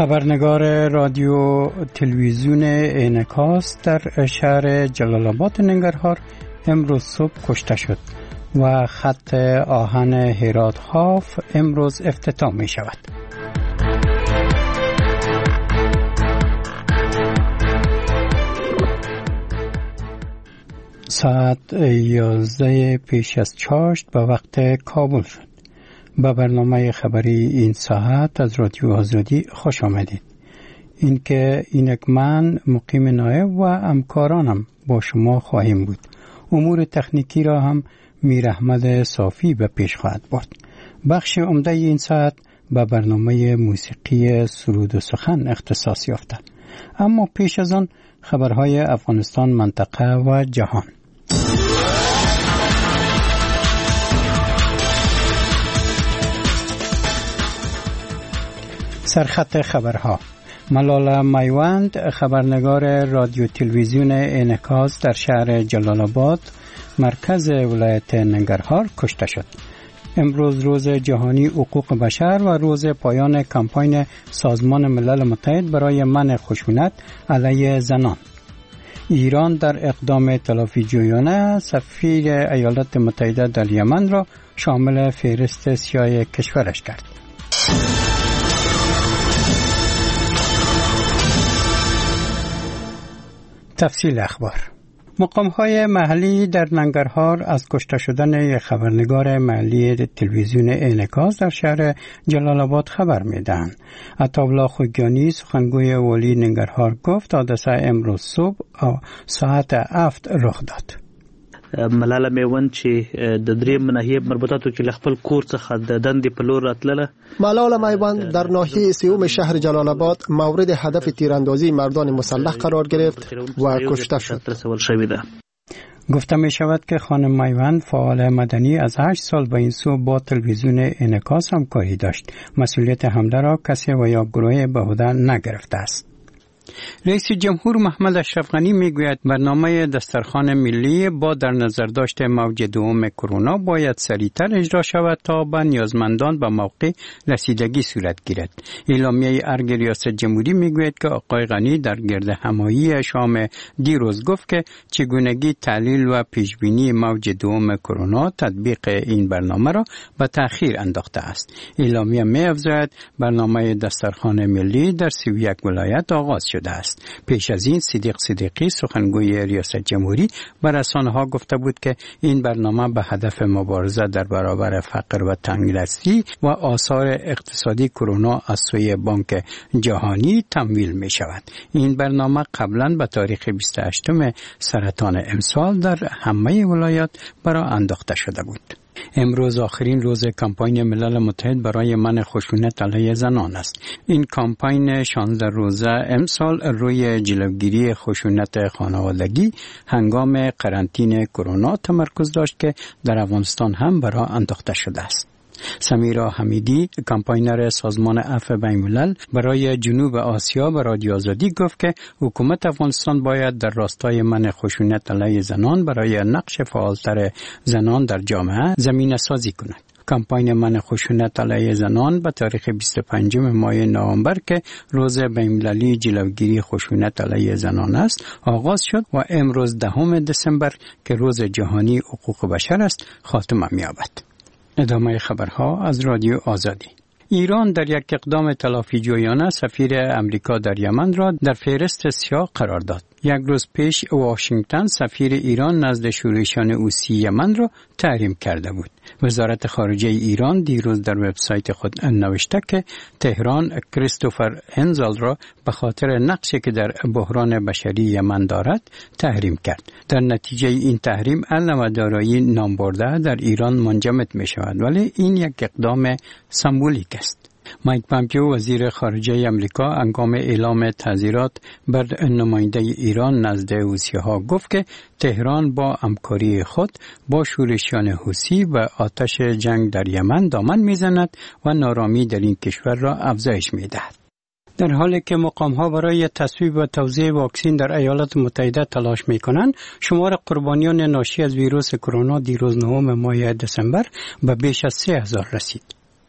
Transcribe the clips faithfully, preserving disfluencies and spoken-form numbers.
خبرنگار رادیو تلویزیون انعکاس در شهر جلال آباد ننگرهار امروز صبح کشته شد و خط آهن هرات هاف امروز افتتاح می شود. ساعت یازده پیش از چاشت به وقت کابل شد. به برنامه خبری این ساعت از رادیو آزادی خوش آمدید. این که اینک من مقیم نایب و همکارانم با شما خواهیم بود. امور تکنیکی را هم میر احمد صافی به پیش خواهد برد. بخش عمده این ساعت به برنامه موسیقی سرود و سخن اختصاص یافته. اما پیش از آن خبرهای افغانستان، منطقه و جهان. سرخط خبرها. ملاله میوند، خبرنگار رادیو تلویزیون انعکاس در شهر جلال آباد مرکز ولایت ننگرهار کشته شد. امروز روز جهانی حقوق بشر و روز پایان کمپاین سازمان ملل متحد برای منع خشونت علیه زنان. ایران در اقدام تلافی جویانه سفیر ایالات متحده در یمن را شامل فهرست سیاه کشورش کرد. تفصیل اخبار. مقام‌های محلی در ننگرهار از کشته شدن یک خبرنگار محلی تلویزیون انعکاس در شهر جلال آباد خبر میدهند. عطاالله خوگیانی، سخنگوی والی ننگرهار، گفت حادثه امروز صبح ساعت هفت رخ داد. ملاله میوند چې د دریم ناحیه مربوطاتو کې خپل کور څخه د دندې په لور راتله. ملاله میوند در ناحیه سیوم شهر جلال آباد مورد هدف تیراندازی مردان مسلح قرار گرفت و کشته شد. گفته می شود که خانم میوند فعال مدنی از هشت سال به این سو با تلویزیون انعکاس همکاری داشت. مسئولیت حمله را کسی و یا گروه به عهده نگرفته است. رئیس جمهور محمد اشرف غنی میگوید برنامه دسترخوان ملی با در نظر داشت موج دوم کرونا باید سریعتر اجرا شود تا به نیازمندان به موقع رسیدگی صورت گیرد. اعلامیه ارگ ریاست جمهوری میگوید که آقای غنی در گرد همایی شام دیروز گفت که چگونگی تحلیل و پیشبینی موج دوم کرونا تطبیق این برنامه را به تأخیر انداخته است. اعلامیه می‌افزاید برنامه دسترخوان ملی در سی و یک ولایت آغاز شده است. پیش از این صدیق صدیقی، سخنگوی ریاست جمهوری، به رسانه‌ها گفته بود که این برنامه به هدف مبارزه در برابر فقر و تنگدستی و آثار اقتصادی کرونا از سوی بانک جهانی تمویل می شود. این برنامه قبلا به تاریخ بیست و هشتم سرطان امسال در همه ولایات برای انداخته شده بود. امروز آخرین روز کمپاین ملل متحد برای منع خشونت علیه زنان است. این کمپاین شانزده روزه امسال روی جلوگیری خشونت خانوادگی هنگام قرنطینه کرونا تمرکز داشت که در افغانستان هم برای انداخته شده است. سمیرا حمیدی، کمپاینر سازمان عفو بین‌الملل برای جنوب آسیا به رادیو آزادی گفت که حکومت افغانستان باید در راستای منع خشونت علیه زنان برای نقش فعالتر زنان در جامعه زمینه سازی کند. کمپاین منع خشونت علیه زنان به تاریخ بیست و پنجم ماه نوامبر که روز بین‌المللی جلوگیری خشونت علیه زنان است آغاز شد و امروز دهم دسامبر که روز جهانی حقوق بشر است خاتمه می‌یابد. ادامه خبرها از رادیو آزادی. ایران در یک اقدام تلافی جویانه سفیر امریکا در یمن را در فهرست سیاه قرار داد. یک روز پیش واشنگتن سفیر ایران نزد شورشیان حوثی یمن را تحریم کرده بود. وزارت خارجه ایران دیروز در وبسایت خود نوشته که تهران کریستوفر انزال را به خاطر نقشی که در بحران بشری یمن دارد تحریم کرد. در نتیجه این تحریم علم و دارایی نامبرده در ایران منجمد می شود، ولی این یک اقدام سمبولیک است. مایک پامپیو وزیر خارجه امریکا هنگام اعلام تعزیرات بر نماینده ایران نزد حوثی‌ها گفت که تهران با همکاری خود با شورشیان حوثی و آتش جنگ در یمن دامن میزند و نارامی در این کشور را افزایش میدهد. در حالی که مقام‌ها برای تصویب و توزیع واکسن در ایالات متحده تلاش می‌کنند، شمار قربانیان ناشی از ویروس کرونا دیروز نهم ماه دسامبر به بیش از سه هزار رسید.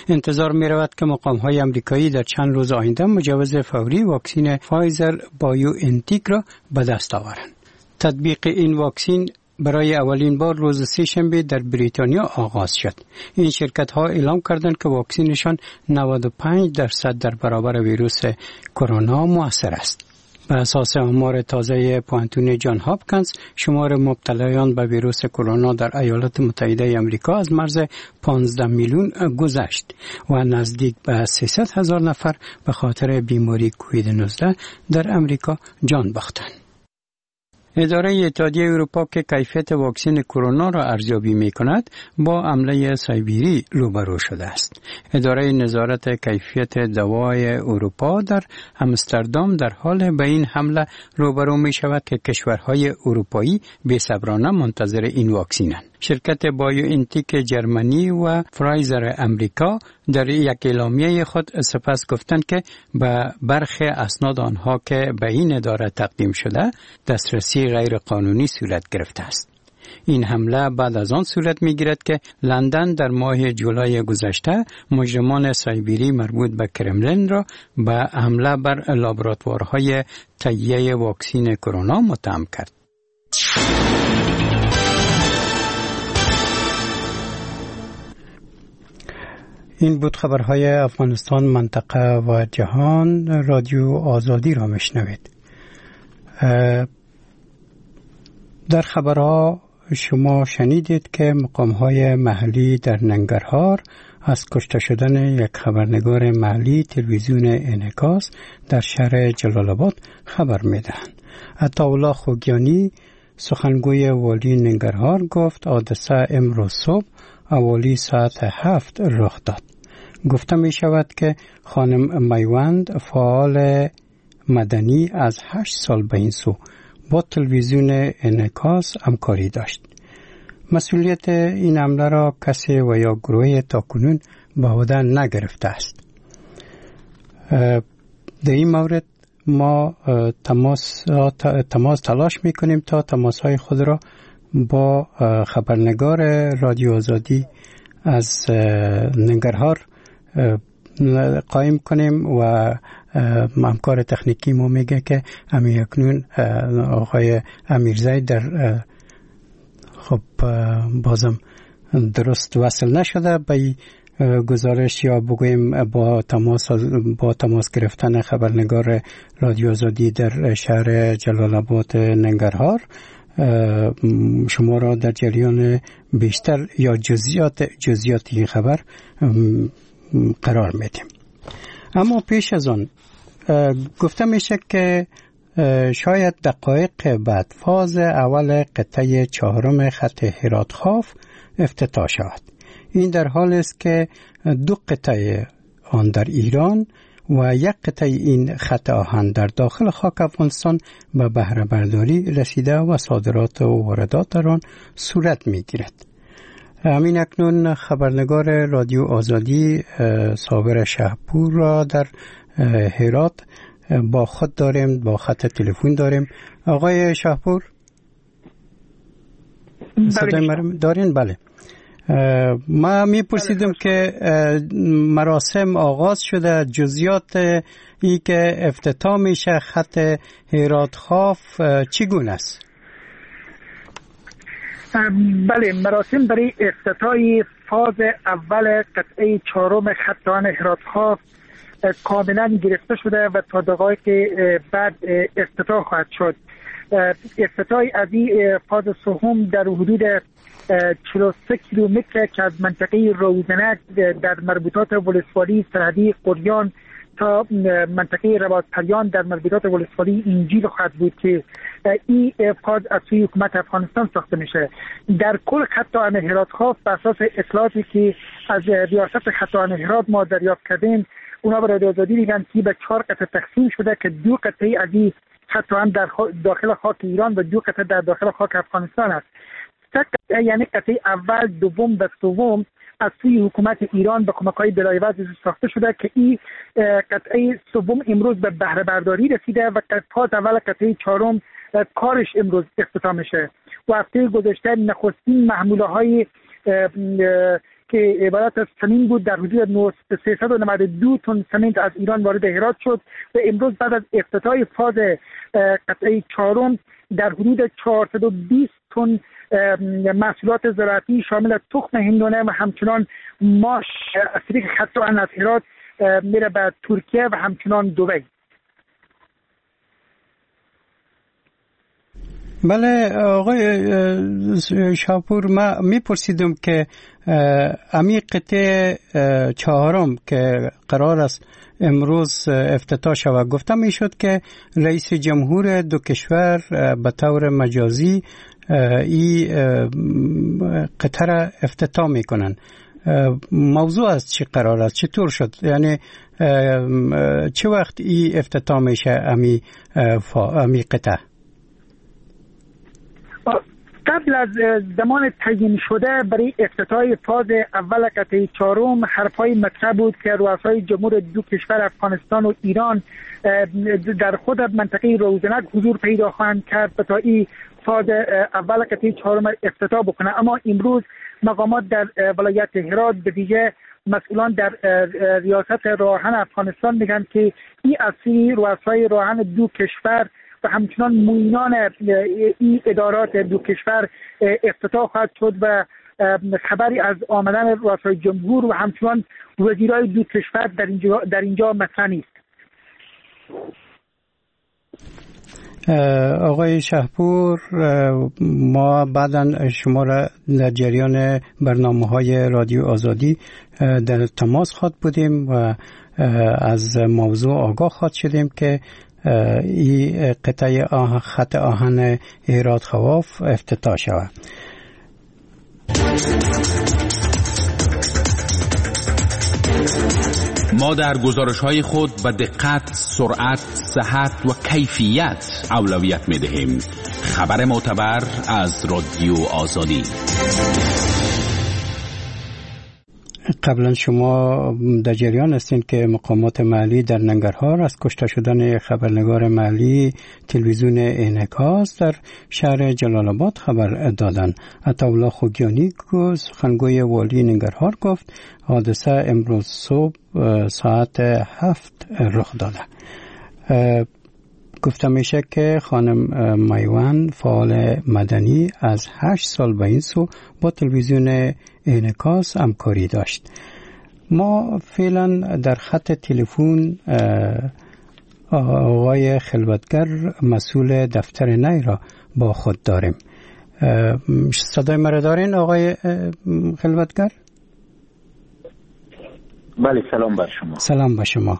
انتظار می رود که مقام های امریکایی در چند روز آینده مجوز فوری واکسین فایزر بایو انتیک را به دست آورند. تطبیق این واکسین برای اولین بار روز سه‌شنبه در بریتانیا آغاز شد. این شرکت ها اعلام کردند که واکسینشان نود و پنج درصد در برابر ویروس کرونا مؤثر است. بر اساس آمار تازه پوانتون جان هاپکینز، شمار مبتلایان به ویروس کرونا در ایالات متحده آمریکا از مرز پانزده میلیون گذشت و نزدیک به سیصد هزار نفر به خاطر بیماری کووید نوزده در آمریکا جان باختند. اداره اتحادیه اروپا که کیفیت واکسن کرونا را ارزیابی می کند با حمله سایبری روبرو شده است. اداره نظارت کیفیت دوای اروپا در آمستردام در حال به این حمله روبرو می شود که کشورهای اروپایی بی‌صبرانه منتظر این واکسینند. شرکت بایو انتیک جرمنی و فرایزر امریکا در یک اعلامیه خود سپس گفتند که به برخی اسناد آنها که به این اداره تقدیم شده دسترسی غیر قانونی صورت گرفته است. این حمله بعد از آن صورت می گیرد که لندن در ماه جولای گذشته مجرمان سایبری مربوط به کرملین را به حمله بر لابراتوارهای تهیه واکسن کرونا متهم کرد. این بود خبرهای افغانستان، منطقه و جهان. رادیو آزادی را میشنوید. در خبرها شما شنیدید که مقام‌های محلی در ننگرهار از کشته شدن یک خبرنگار محلی تلویزیون انعکاس در شهر جلال آباد خبر میدهند. عطاالله خوگیانی سخنگوی والی ننگرهار گفت حادثه امروز صبح حوالی ساعت هفت رخ داد. گفته می شود که خانم میوند فعال مدنی از هشت سال به این سو با تلویزیون انعکاس همکاری داشت. مسئولیت این حمله را کسی و یا گروه تاکنون به عهده نگرفته است. در این مورد ما تماس تماس تلاش میکنیم تا تماسهای خود را با خبرنگار رادیو آزادی از ننگرهار قایم کنیم و همکار تکنیکی ما میگه که همین اکنون آقای امیرزاید در خب بازم درست وصل نشده به گزارش یا بگویم با تماس با تماس گرفتن خبرنگار رادیو آزادی در شهر جلال آباد ننگرهار شما را در جریان بیشتر یا جزئیات جزئیات این خبر قرار میدیم. اما پیش از آن گفته میشه که شاید دقایق بعد فاز اول قطعه چهارم خط هرات خاف افتتاح شود. این در حال است که دو قطعه آن در ایران و یک قطعه این خط آهن در داخل خاک افغانستان به بهره برداری رسیده و صادرات و واردات در آن صورت میگیرد. همین اکنون خبرنگار رادیو آزادی صابر شهپور را در هرات با خود داریم، با خط تلفن داریم. آقای شهپور صدای مرا دارین؟ بله. ما میپرسیدم که مراسم آغاز شده، جزئیات ای که افتتاح میشه خط هرات خاف چگونه است؟ بله، مراسم برای افتتاح فاز اول قطعه چهارم خط آهن هرات خاف کاملا گرفته شده و تا دقایق بعد افتتاح خواهد شد. افتتاح از این فاز سوم در حدود چهل و سه کیلومتر که از منطقه روزنک در مربوطات ولسوالی سرحدی قریان تا منطقه رباطپریان در مربوطات ولسوالی انجیل خواهد بود که این فاز از سوی حکومت افغانستان ساخته میشه. در کل خط آهن هرات خاف بر اساس اطلاعاتی که از ریاست خط آهن هرات ما دریافت کردیم، اونا به رادیو آزادی میگن که به چهار قطعه تقسیم شده که دو قطعه از این خط آهن در داخل خاک ایران و دو قطعه در داخل خاک افغانستان است. قطعه یعنی قطعه اول، دوم و سوم از سوی حکومت ایران به کمک‌های بلایوز ساخته شده که این قطعه سوم امروز به بهره برداری رسیده و فاز اول قطعه چهارم کارش امروز افتتاح میشه. و هفته گذشته نخستین محموله‌های که عبارت از سمین بود در حدود سیصد و نود و دو تن سمنت از ایران وارد هرات شد و امروز بعد از افتتاح فاز قطعه چهارم در حدود چهارصد و بیست تن محصولات زراعتی شامل تخم هندونه و همچنان ماش از طریق خط آهن از هرات میره به ترکیه و همچنان دبی. بله آقای شاپور، ما میپرسیدم که امی قطعه چهارم که قرار است امروز افتتاح شود، گفتم میشد که رئیس جمهور دو کشور به طور مجازی این قطعه را افتتاح میکنن. موضوع از چی قرار است؟ چطور شد؟ یعنی چه وقت این افتتاح میشه امی امی قطعه؟ قبل از زمان تعیین شده برای افتتاح فاز اول قطعه چهارم حرفای مطرح بود که رؤسای جمهور دو کشور افغانستان و ایران در خود منطقه روزنک حضور پیدا خواهند کرد تا این فاز اول قطعه چهارم افتتاح بکنه. اما امروز مقامات در ولایت هرات به ویژه مسئولان در ریاست راهن افغانستان میگن که این اصلی رؤسای راهن دو کشور و همچنان معینان این ادارات دو کشور افتتاح خواهد شد و خبری از آمدن رؤسای جمهور و همچنان وزیرای دو کشور در اینجا در اینجا مطرح نیست. آقای شهپور، ما بعداً شما را در جریان برنامه‌های رادیو آزادی در تماس خواهد بودیم و از موضوع آگاه خواهد شدیم که این قطعه آه خط آهن هرات خواف افتتاح شود. ما در گزارش‌های خود به دقت، سرعت، صحت و کیفیت اولویت می‌دهیم. خبر معتبر از رادیو آزادی. قبلا شما در جریان هستین که مقامات محلی در ننگرهار از کشته شدن خبرنگار محلی تلویزیون انعکاس در شهر جلال آباد خبر دادند. عطاالله خوگیانی سخنگوی والی ننگرهار گفت حادثه امروز صبح ساعت هفت رخ داده. گفته میشه که خانم میوان فعال مدنی از هشت سال به این سو با تلویزیون انعکاس همکاری داشت. ما فعلا در خط تلفن آقای خلوتگر مسئول دفتر نی را با خود داریم. صدای مرا دارین آقای خلوتگر؟ بله، سلام بر شما. سلام بر شما.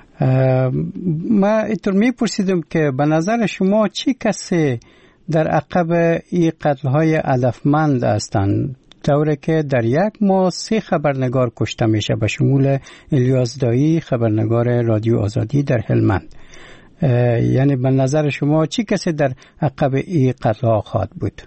ما اینطور میپرسیدم که به نظر شما چی کسی در عقب این قتل‌های هدفمند هستند، طوری که در یک ماه سه خبرنگار کشته میشه به شمول الیاس دایی خبرنگار رادیو آزادی در هلمند. یعنی به نظر شما چی کسی در عقب این قتل‌ها خواهد بود؟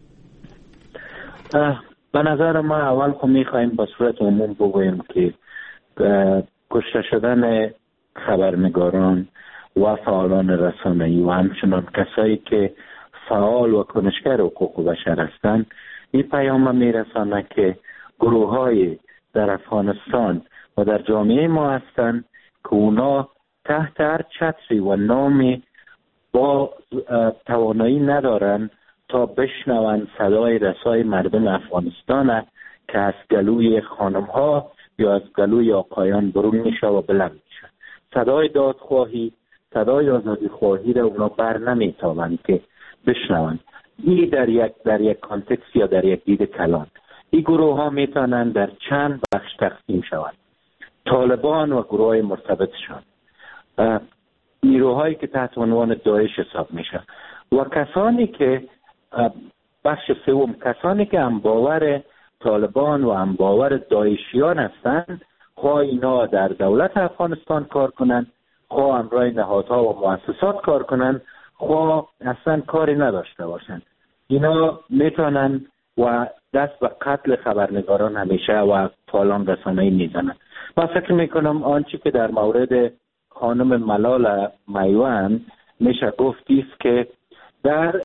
به نظر ما اول خب میخوایم به صورت عموم بگوییم که کشته شدن خبرنگاران و فعالان رسانه‌ای و همچنان کسایی که فعال و کنشگر حقوق بشر هستند این پیام میرسانه که گروه‌های در افغانستان و در جامعه ما هستند که اونا تحت هر چتری و نامی با توانایی ندارن تا بشنون صدای رسای مردم افغانستان که از گلوی خانم‌ها یا از گلوی آقایان برون میشه و بلند میشه. صدای دادخواهی، صدای آزادی خواهی را اونا بر نمیتابند که بشنون. این در یک در یک کانتکست یا در یک دید کلان این گروه ها میتونن در چند بخش تقسیم شوند. طالبان و گروه های مرتبطشان، نیروهایی که تحت عنوان داعش حساب میشن و کسانی که بخش سوم کسانی که هم باور طالبان و هم باور داعشیان هستند، خواه اینا در دولت افغانستان کار کنند، خواه همراه نهادها و مؤسسات کار کنند، خواه اصلا کاری نداشته باشند، اینا میتونن و دست به قتل خبرنگاران همیشه و فعالان رسانه‌ای میزنن. من فکر میکنم آنچه که در مورد خانم ملال میوان میشه گفتی است که در